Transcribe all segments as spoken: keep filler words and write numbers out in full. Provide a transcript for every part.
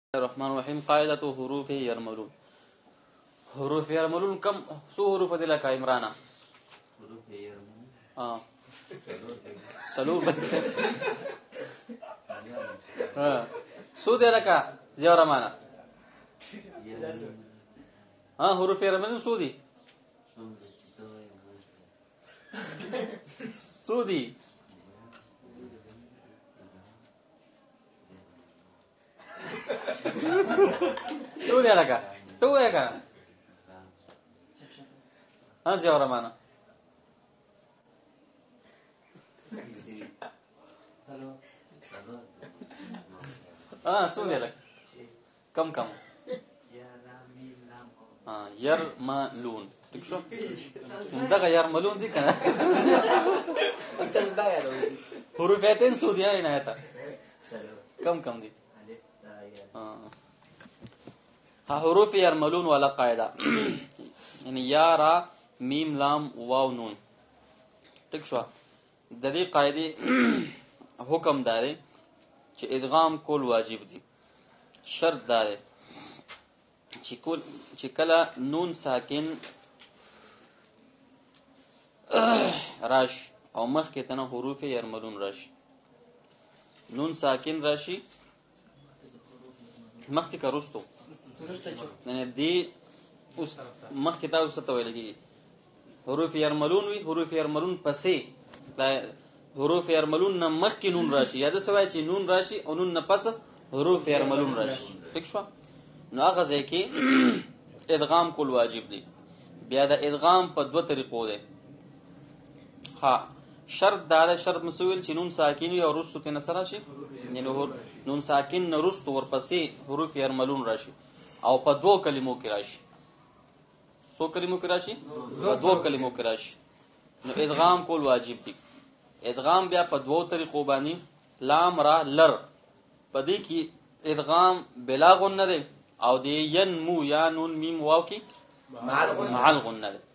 الرحمن الرحیم قاعدة حروف یرملون. حروف یرملون کم سو حروف دي لك عمران؟ حروف یرملون اه سلوب ها سو دي لك زيارة معنا ها حروف یرملون سو دي سو دي سو دي لك تو ايه كان ها زيارة معنا اه سو دي لك كم كم اه يرملون تكشف دغه يرملون دي کنه حروفاتين سوديا هنا هتا كم كم دي اه ها حروف يرملون ولا قاعده يعني يا را ميم لام واو نون تكشف د دې قاعده حکم داري چې ادغام کول واجب دي. شرط داري چې کول چې کله نون ساکن راش او مخ کې تنه حروف یرملون راش نون ساکن راشي مخ کې کارستو نه دی اوس مخ کې تاسو ته ویل کېږي حروف یرملون وی حروف یرملون پسې دا حروف یرملون نه مخ کې نون راشي یا د سوای چې نون راشي او نون نه پس حروف یرملون راشي ٹھیک شو نو هغه ځکه ادغام کول واجب دي. بیا د ادغام په دوه طریقو ده. ها شرط دا شرط مسویل چې نون ساکن او رستو تن سره شي یعنی نون ساکن نه رستو ورپسې حروف یرملون راشي او په دوه کلمو کې راشي. سو کلمو کې راشي په دوه کلمو کې راشي نو ادغام کول واجب دي. ادغام بیا په دوه طریقو باندې لام را لر پدې کې ادغام بلا غنه ده او دی ین مو یا نون میم واو کی مع الغنه ده.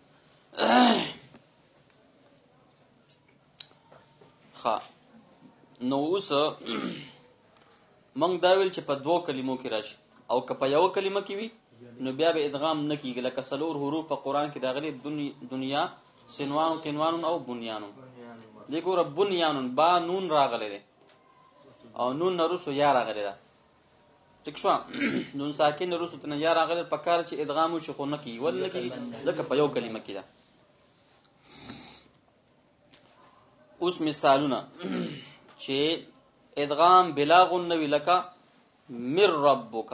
خا نو اوس مونږ دا ویل چې په دوه کلمو کې راشي او که په یو کلمه کې وي نو بیا به ادغام نه کیږي. لکه سلور حروف په قران کې داغلي دنیا سنوان قنوان او بنیان دغه رب بنیان با نون راغله ده او نون نرسو یا راغله ده ٹھیک شو نون ساکن نرسو تن یا راغله پکار چې ادغام شو خو نه کی ول نه کی لکه په یو کلمه کې ده. اوس مثالونه چې ادغام بلا غن وی لکه مر ربک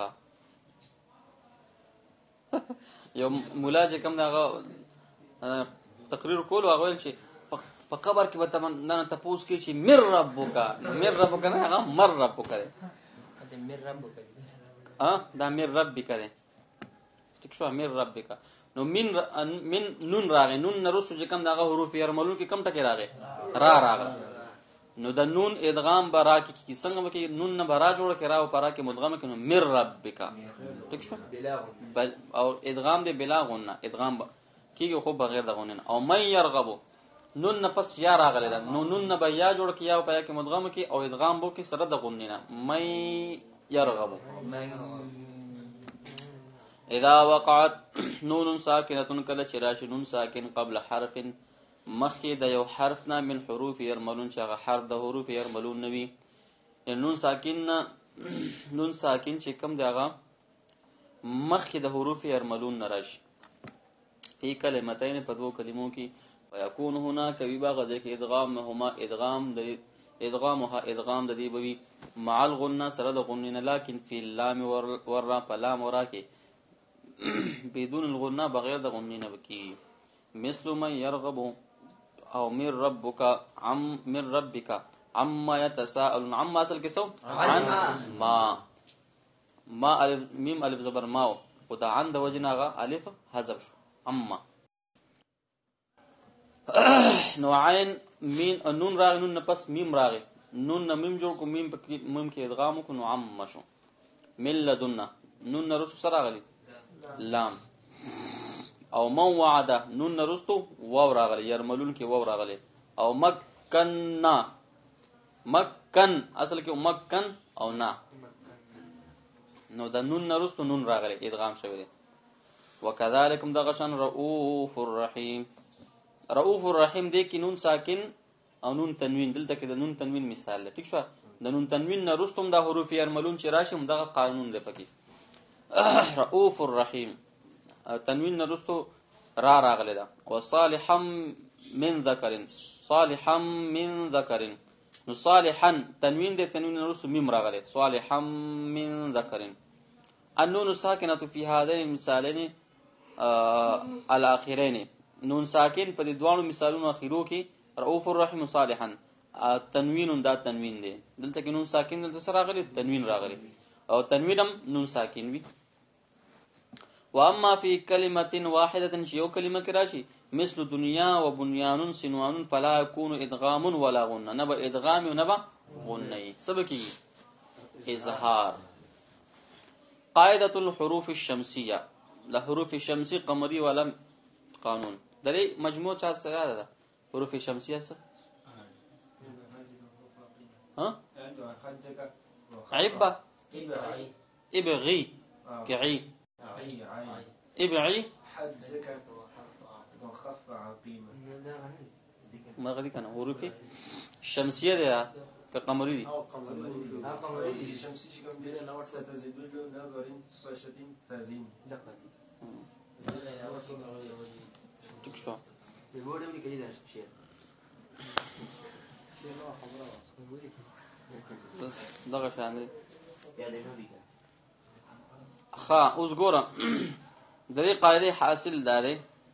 یو مولا چې کوم دغه تقریر کول او غوښل چې په قبر کې به تمنه تاسو کې چې مر ربک مر ربک نه هغه مر ربک ده د مر ربک اه دا مر ربک ده ٹھیک شو مر ربک نو من من نون راغی نون نرسو چې کوم دغه حروف یرملون کې کم ټکی راغی را راغی نو د نون ادغام برا کې کی څنګه کې نون نه برا جوړ کې راو پرا کې مدغم کې نو مر ربک ٹھیک شو او ادغام دی بلا غنه ادغام کیږي خو بغیر د غنه او من يرغب نون نه پس یا راغلی دا نو نون نه بیا جوړ کې یا پیا کې مدغم کې او ادغام بو کې سره د غنه نه من يرغب. اذا وقعت نون ساکنه کله چې راشي نون ساکن قبل حرف مخکې د یو حرف نه من حروف یرملون چې هغه حرف د حروف یرملون نوي نون ساکن نون ساکن چې کوم دی هغه مخکې د حروف یرملون نه راشي په کلمتین په دوه کلمو کې ويكون هنا كبيبا غزه کې ادغام هما ادغام د ادغامها ادغام د دې بوي مع الغنه سره د غنه لكن في اللام ور فلام ورا کې بدون الغنه بغیر د غنه نه بکی مثل من يرغب او من ربك عم من ربك عما يتساءلون عما اصل کې سو عن ما ما الف میم الف زبر ما او دا عن د وجناغه الف حذف شو عما نو عین مین نون راغ نون نه پس میم راغ نون نه میم جوړ کو میم په میم کې ادغام کو نو عم شو ملذنا نون نه رسو سره غلی لام او من وعده نون نه رستو واو راغلی یرملون کې واو راغلی او مکننا مکن اصل کې مکن او نا نو د نون نرستو نون راغلی ادغام شوی دی. وکذالک دغشان رؤوف الرحیم. رؤوف الرحیم دی کې نون ساکن او نون تنوین، دلته کې د نون تنوین مثال دی. ټیک شو؟ د نون تنوین نرستم د حروف یرملون چې راشي دغه قانون دی پکې. رؤوف الرحیم تنوین نرستو را راغلی دا. وصالحا من ذکر، صالحا من ذکر، نو صالحا تنوین دی، تنوین نرستو میم راغلی. صالحا من ذکر. النون ساکنه فی هذین المثالین الاخرین، نون ساکن په دې دوانو مثالونو اخیرو کې رؤوف الرحیم صالحا تنوین دا تنوین دی. دلته کې نون ساکن دلته سره راغلی تنوین راغلی او تنوین هم نون ساکن وي. واما فی کلمه واحده چې یو کلمه کې راشي مثل دنیا و بنیان سنوان فلا يكون ادغام ولا غنه، نه به ادغام او نه به غنه سبکی اظهار. قاعده الحروف الشمسيه، د حروف شمسی قمری والا قانون درې مجموع چا سره ده. حروف شمسیه څه ها عبا ابغي كعي ابعي حجك وخف عقيمة ما غادي كان حروف شمسيه ده كقمري دي أو قمري أو قمري شمسي كم دينا نور ستزيدون نظرين صشتين ثلاثين دقة تكشوا البورد اللي كده شيء بس دغه شان دي. یا دې نو لیکه ښه اوس ګوره د دې قاعده حاصل دا دی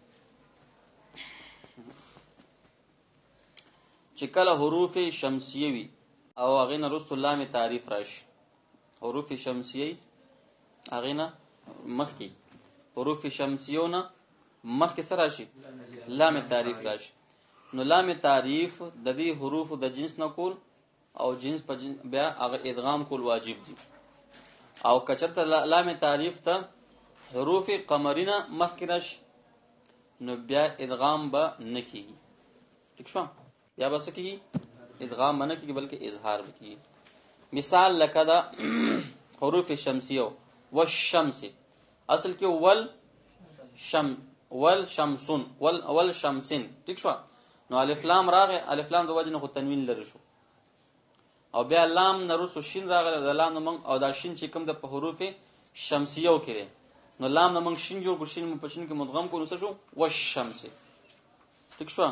چې کله حروف شمسیه وي او هغې نه وروسته لام تعریف راشي. حروف شمسیه هغې نه مخکې حروف شمسیو نه مخکې څه راشي؟ لام تعریف راشي. نو لام تعریف د دې حروفو د جنس نه کول او جنس په جنس بیا هغه ادغام کول واجب دي. او کچرته لام تعریف ته حروف قمرینه مخکې راشي نو بیا ادغام به نه کېږي. ټیک شو؟ بیا به څه کېږي؟ ادغام به نه کېږي بلکې اظهار به کېږي. مثال لکه د حروف شمسیو والشمس، اصل کې ول شم ول شمسون ول ول شمسن. ټیک شو؟ نو الف لام راغی، الف لام د وجه نه خو تنوین لري شو او بیا لام نه وروسته شین راغلی، د لام نه موږ او دا شین چې کوم د په حروف شمسیو کې دی نو لام نه موږ شین جوړ کړو، شین په شین کې مدغم کړو، نو څه شو؟ والشمس. ټیک شو؟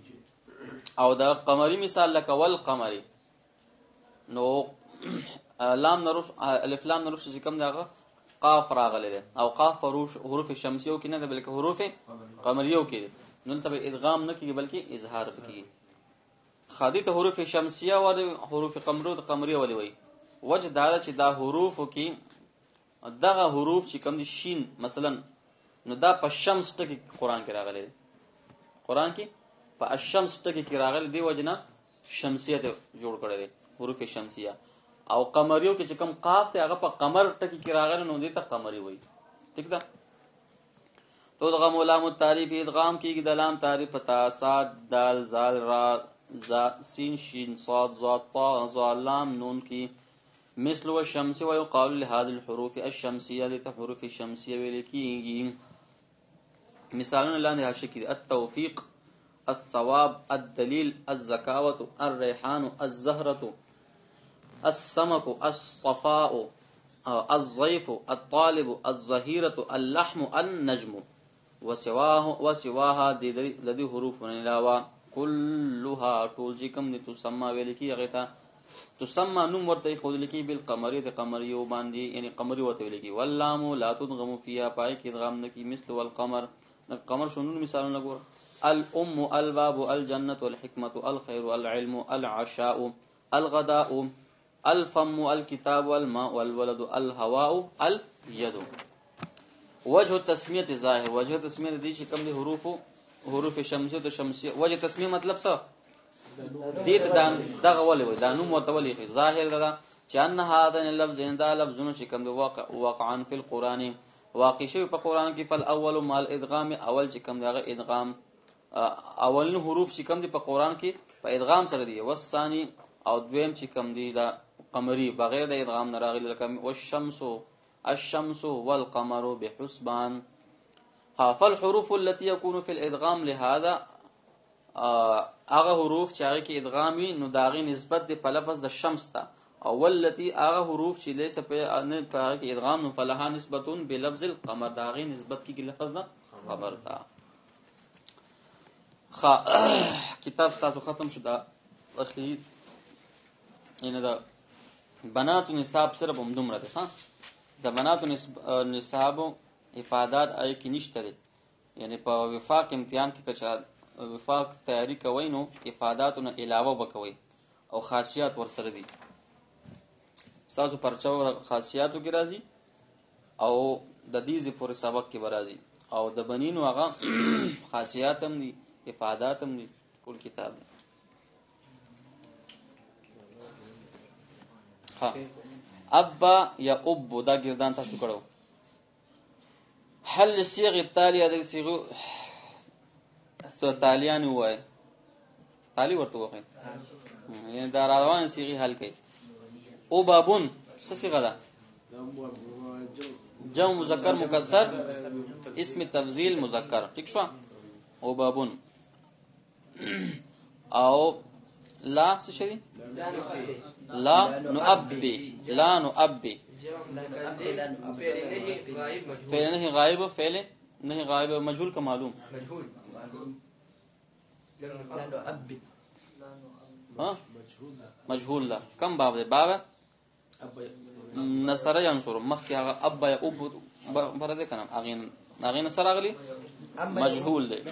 او دا قمری مثال لکه والقمری، نو لام نه وروسته الف لام نه وروسته چې کوم دغه قاف راغلی دی او قاف په حروف شمسیو کې نه ده بلکې حروف قمریو کې دی، نو دلته به ادغام نه کېږي بلکې اظهار به کېږي. خادي ته حروف شمسیه او حروف قمرو د قمریه ولې وایي؟ وجه دا ده چې دا حروفو کې دغه حروف چې کوم دي شین مثلا نو دا په شمس ټکي قرآن کې راغلی دی. قرآن کې په الشمس ټکي کې راغلی دی، وجه نه شمسیه ته جوړ کړی دی حروف شمسیه. او قمریو کې چې کوم قاف دی هغه په قمر ټکي کې راغلی نو دې ته قمری وایي. ٹھیک ده؟ تو دغه لام التعریف ادغام کېږي د لام تعریف په تا صاد دال زال را زا سین شین صاد ضاد طا ظا لام نون کی مثل والشمس ويقال لهذه الحروف الشمسيه لتحروف الشمسيه ولکیږي. مثالونه لاندې حاشیه کې التوفیق، الثواب، الدلیل، الزکاوة، الریحان، الزهرة، السمك، الصفاء، الضيف، الطالب، الظهيرة، اللحم، النجم وسواه وسواها د دې حروفونو علاوه كلها ټول چې کوم دي تسمى ویل کی هغه ته تسمى نوم ورته خود لکی بالقمری د قمریو باندې یعنی قمری ورته ویل کی. واللام لا تدغم فيها پای کې ادغام نکی مثل والقمر. القمر شنو مثالونه ګور؟ الام، الباب، الجنه، الحکمه، الخير، العلم، العشاء، الغداء، الفم، الكتاب، الماء، والولد، الهواء، اليد. وجه التسمیه ظاهر، وجه التسمیه دي چې کوم دي حروف حروف شمسیه او شمسیه. وجه تسمیه مطلب څه؟ دې ته دغه ولې وي دا نوم ورته ولې ظاهر ده چې ان هذا اللفظ دا لفظونه چې کوم دي واقع واقعا فی القرآن واقع شوی په قرآن کې. فالاول مال ادغام، اول چې کوم دغه ادغام اولن حروف چې کوم دي په قرآن کې په ادغام سره دي. والثانی او دویم چې کوم دي دا قمری بغیر د ادغام نه راغلي لکه والشمس الشمس والقمر بحسبان. ها فالحروف التي يكون في الادغام لهذا هغه حروف چې هغه کې ادغام وي نو داغي نسبت دی په لفظ د شمس ته، او ولتی هغه حروف چې لیس په نه په هغه کې ادغام نو فلها نسبتون بلفظ القمر، داغي نسبت کې لفظ د قمر ته. خا کتاب تاسو ختم شو دا اخی ینه دا بنات نصاب صرف هم دومره ده ها. د بنات نصاب افادات آی کې نشته دي، یعنی په وفاق امتحان کې کچا وفاق تیاری کوي نو افاداتونه علاوه وکوي او خاصیات ورسره دي. تاسو پرچاو خاصیاتو کې راځي او د دې ز پورې سبق کې راځي او د بنینو هغه خاصیات هم دي افادات هم دي ټول کتاب. ها ابا یا اب دا ګردان تاسو کړو. حل الصيغ التاليه د صيغو تالیان وای تالی ورته وای یعنی دا روان صيغه حل کړي. او بابون څه صيغه ده؟ جمع مذکر مکسر اسم تفضیل مذکر. ٹھیک شو. او بابون او لا څه شي؟ لا نؤبي لا نؤبي فعل نه غائب فعل نه غائب مجهول کا معلوم مجهول لا نؤبي ها مجهول لا كم باب ده باب نصر ينصر مخ هغه اب یا اب برده کنه اغین اغین نصر اغلی مجهول ده.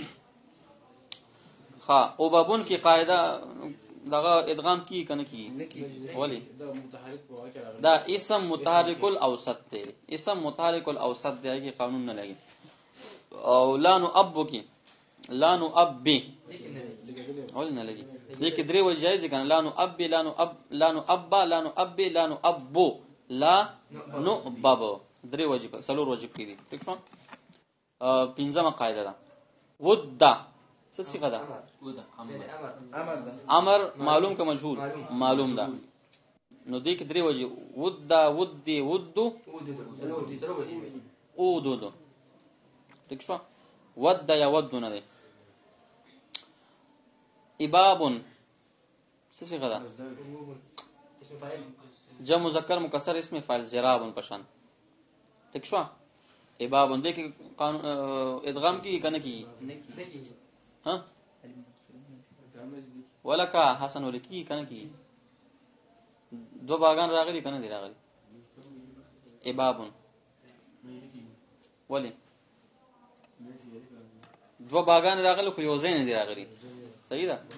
ها او بابون کی قاعده دغه ادغام کی کنه کی ولی دا اسم متحرک الاوسط دی، اسم متحرک الاوسط دی کی قانون نه لګي. او لا نو اب کی لا نو اب بی ول نه لګي لیکي درې و جایز کنه لا نو اب لا نو اب لا نو اب لا نو اب لا نو ابو لا نو باب درې واجب څلور واجب کی دي. ٹھیک شو. ا پنځمه قاعده ده ودا څه څنګه ده؟ امر معلوم کا مجهول معلوم ده نو دې کې درې وجه ودا ودي ودو او دو دو. ٹھیک شو. ودا یا ودو نه ده. ابابن څه څنګه ده؟ جمع مذکر مکسر اسم فاعل زرابن پشان. ٹھیک شو. ابابن دې کې قانون ادغام کی کنه کی ها ولکا حسن ولکی کنه کی دو باغان راغلي کنه دی راغلي ابابن ولی دو باغان راغلي خو یو زین دی راغلي. صحیح ده.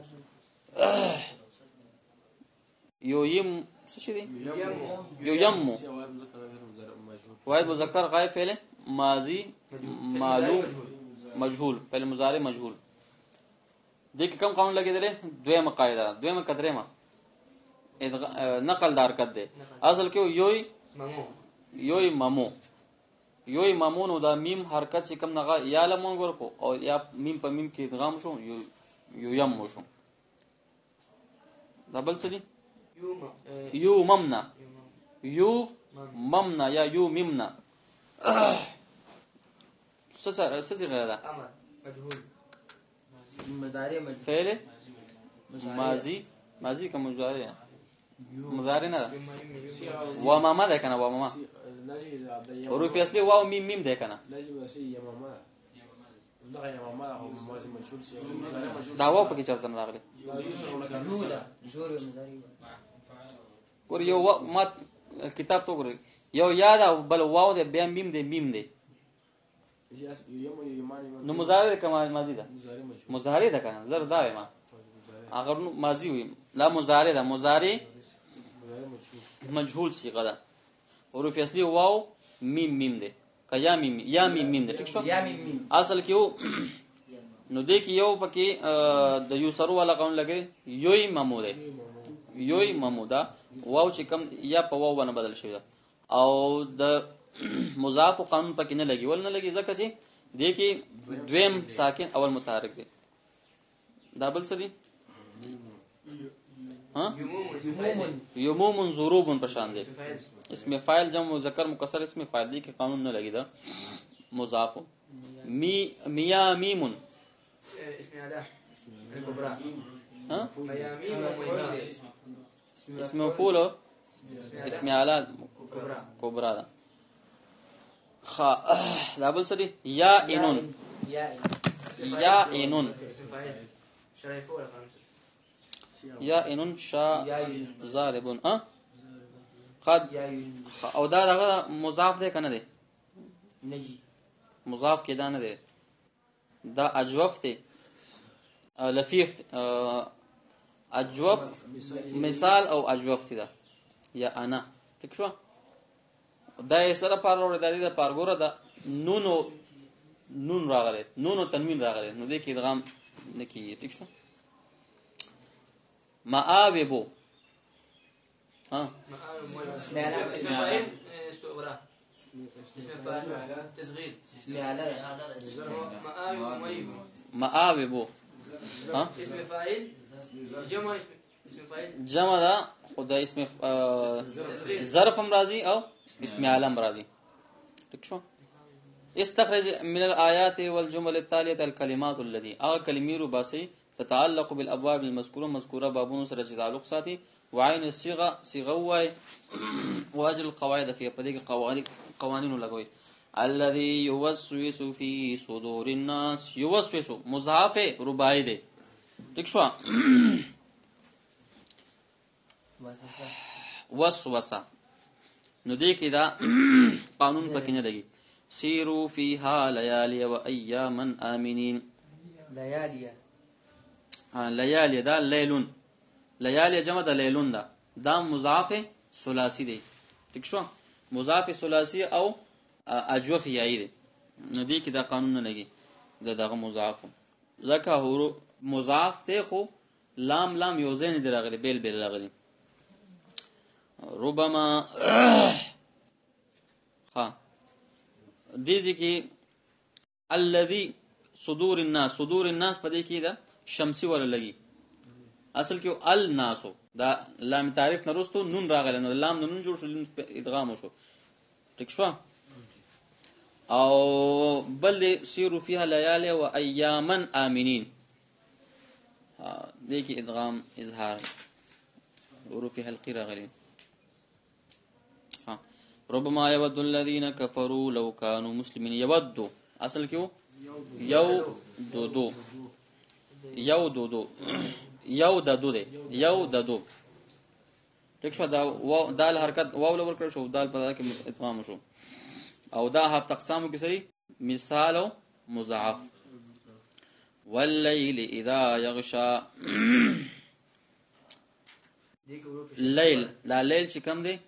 یو یم څه شي دی؟ یو یم واحد مذکر غائب فعل ماضی معلوم مجهول فعل مضارع مجهول. دیکھ کم قانون لګیدل دویمه قاعده دویمه قدرېما نقل دار کړ دې اصل کې یوي یوي مامو یوي مامو نو دا میم حرکت چې کم نه یا لمون ورکو او یا میم په میم کې ادغام شو یو یو یم شو دبل سدي یو ممنا یو ممنا یا یو ممنا څه څه څه غیر ده امر مجهول مضارع مجهول فعل ماضی ماضی کا مضارع مضارع نه و ماما ده کنه و ماما حروف اصلي واو میم میم ده کنه دا واو پکې چرته نه راغلي ور یو ما کتاب تو ګورې یو یاد بل واو ده بیا میم ده میم ده نو مضارع کما ماضی ده مضارع ده کنه زر دا ما اگر ماضی وي لا مضارع ده مضارع مجهول صيغه ده حروف اصلي واو میم میم ده کیا میم یا میم میم ده. ٹھیک شو. اصل کې نو دې کې یو پکې د یو سرو والا قانون لګي یوي ممو ده یوي ممو ده واو چې کم یا په واو باندې بدل شي او د مضاف قانون پکې نه لګي ول نه لګي ځکه چې دې کې دویم ساکن اول متحرک دی. دا بل څه دی؟ ها یمومن ضروبن پشان دی اسم فاعل جمع مذکر مکسر اسم فاعل دی کې قانون نه لګی دا مضاف می میا میمون اسم علاء الكبرى ها ميامين وميمون اسم مفعول اسم اعلی كبرى کبرا دا خا دا بل څه دی یا اینون يا یا اینون اسم فاعل شريف ولا خمسة یا اینون شا يا ين ضاربون ها قد يا ين او دا دغه مضاف دی کنه دی نجي مضاف کې دا نه دی دا اجوف دی لفیف دی. اجوف مثال او اجوف دی دا یا انا ٹھیک شو دا یې سره پار وروړي د دې د پارګوره دا نون او نون راغله نون او تنوین راغله نو دې کې ادغام نکي ٹھیک شو معاوبو ها اسم علاء اسم فاعل استغراء اسم فاعل تصغير اسم علاء مآوي وميم معاوبو ها اسم فاعل جمع اسم اسم فاعل جمع دا خدا اسم ظرف هم راضی او اسم عالم راضی ٹھیک شو استخرج من الآيات والجمل التالية الكلمات التي اغه کلمې رو باسي تتعلق بالابواب المذكوره مذكوره بابونو سره تعلق ساتي وعين الصيغه صيغه وای واجل القواعد في پدې کې قوانين قوانين لګوي الذي يوسوس في صدور الناس يوسوس مضاف رباعي دي ٹھیک شو وسوسه نو دې کې دا قانون پکې نه لګي سيروا فيها ليالي واياما امنين ليالي ها ليالي دا ليلون ليالي جمع دا ليلون دا دا مضاف ثلاثي دی ٹھیک شو مضاف ثلاثي او اجوف یای دی نو دې کې دا قانون نه لګي دا دغه مضاف زکه هو مضاف ته خو لام لام یوزین دی راغلي بیل بیل راغلي ربما ها دې ځکه الذي صدور الناس صدور الناس پدې کې دا شمسی ولا لګي اصل کې الناس دا لام تعریف نرستو نون راغله نو لام نون جوړ شو ادغام شو ٹھیک شو او بل سيروا فيها ليالي واياما امنين دې کې ادغام اظهار حروف حلقي راغلي ها ربما يود الذين كفروا لو كانوا مسلمين يود اصل کې یو دو دو یو دو دو یو د دو دی یو د دو ټیک شو دا واو دال حرکت واو لور کړ شو دال په کې ادغام شو او دا هفت اقسام کې سری مثال او مضاعف والليل اذا يغشى لیل دا لیل چې کوم دی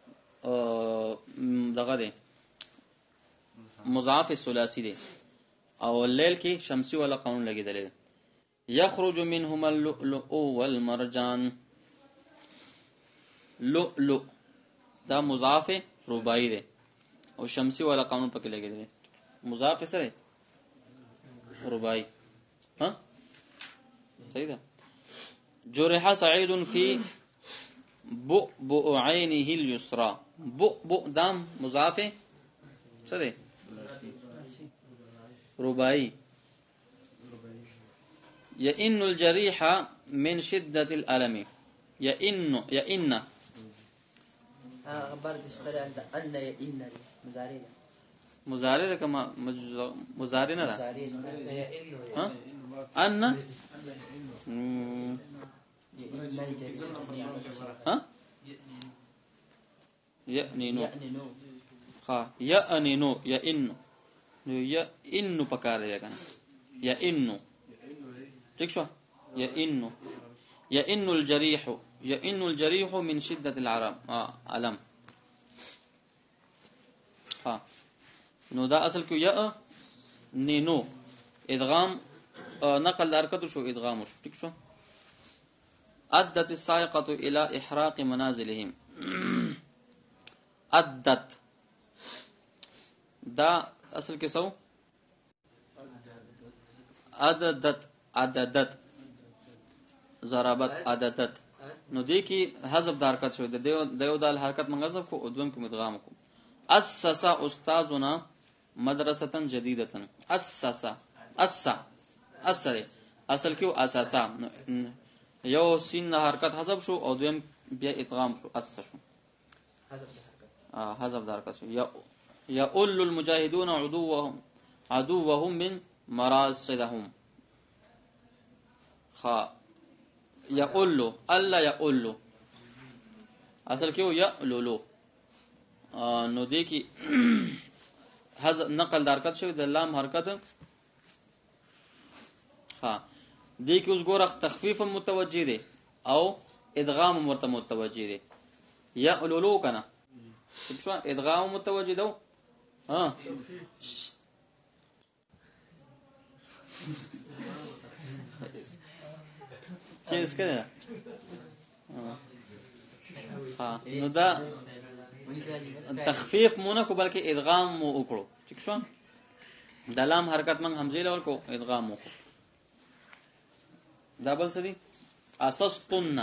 دغه دی مضاعف ثلاثي دی او لیل کې شمسی ولا قانون لګیدل دی يخرج منهما اللؤلؤ والمرجان لؤلؤ دا مضاف رباعي دی او شمسی ولا قانون پکې لګیدل دی مضاف سره رباعي ها صحیح ده جرح سعيد في بؤبؤ عينه اليسرى بؤبؤ دام مضاف سره رباعي يئن الجريح من شدة الألم يئن يئن ها برضه اشتري عند أن يئن مزارين مضارع كما مضارع نه مزارين ها ان ها يأنينو يأننو ها يأنينو يئن يئن پکار دی کنه يئن ٹھیک شو يئن يئن الجريح يئن الجريح من شدة العرم علم ها نو دا اصل کې یا نینو ادغام نقل حرکت شو ادغام شو ٹھیک شو ادت السائقه الى احراق منازلهم ادت دا اصل کې سو عددت عددت ضربت عددت نو دې کې حذف د حرکت شوی د د یو د حرکت موږ حذف کو او دویم کې مدغام کو اسس استاذنا مدرسه جديده اسس اس اصل اصل کې اساسا یو سین حرکت حذف شو او دویم بیا ادغام شو اس شو حذف الحركة اه حذف د حرکت شو یا يقول المجاهدون عدوهم عدوهم من مراصدهم خا يقول الله يقول اصل کې يقولو نو دې کې حذف نقل د حرکت شوی د لام حرکت ها دې کې اوس ګوره تخفیف متوجه دي او ادغام مرته متوجه دي يقولو کنه شو ادغام متوجه دو ها چې اسکه ها نو دا تخفیف مونږ کو بلکې ادغام مو وکړو ٹھیک شو د لام حرکت موږ حمزه لور کو ادغام وکړو دا بل څه دي اسستن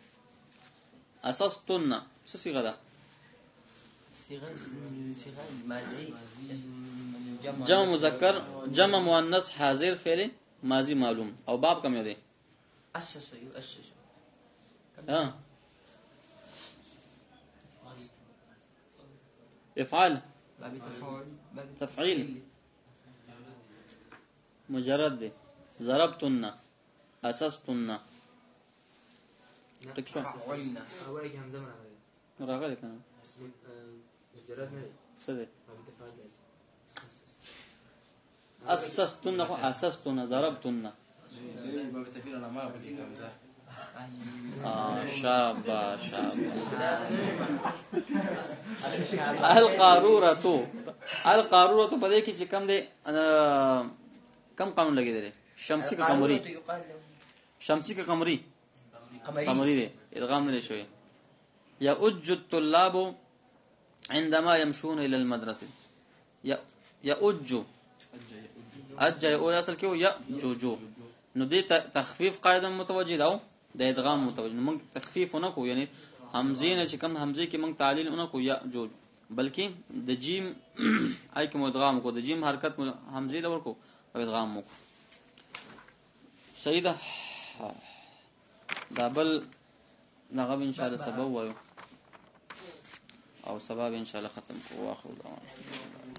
اسستن څه صيغه ده صيغة صيغة ماضي جمع مذکر جمع مؤنث حاضر فعل ماضی معلوم او باب کم یو دی أسس يؤسس ها افعال باب تفعيل باب تفعيل مجرد دی ضربتن اسستن ٹھیک شو فعلنا اول کې همزه مرغه راغلی کنه مجرد نه څه دی باب تفعيل اسستن خو اسستن ضربتن باب التفعيل انا ما بزيد همزه اه شاباش شاباش القاروره تو القاروره تو پدې کې چې کم دی کم قانون لګی دی شمسی کا قمری يقال له شمسی کا قمری قمري قمری دی ادغام نه شوی یا اج الطلاب عندما يمشون الى المدرسه یا یا اج اج او اصل کې یا جوجو نو دې تخفیف قاعده متوجه ده د ادغام متوجه موږ تخفیف نه کو یعنی حمزه نه چې کوم حمزه کې موږ تعلیل نه کو یا جوج بلکې د جیم آی کې ادغام کو د جیم حرکت حمزه لور کو او ادغام کو صحیح ده دا بل هغه ان شاء الله سبب وایو او سبب ان شاء الله ختم کو واخر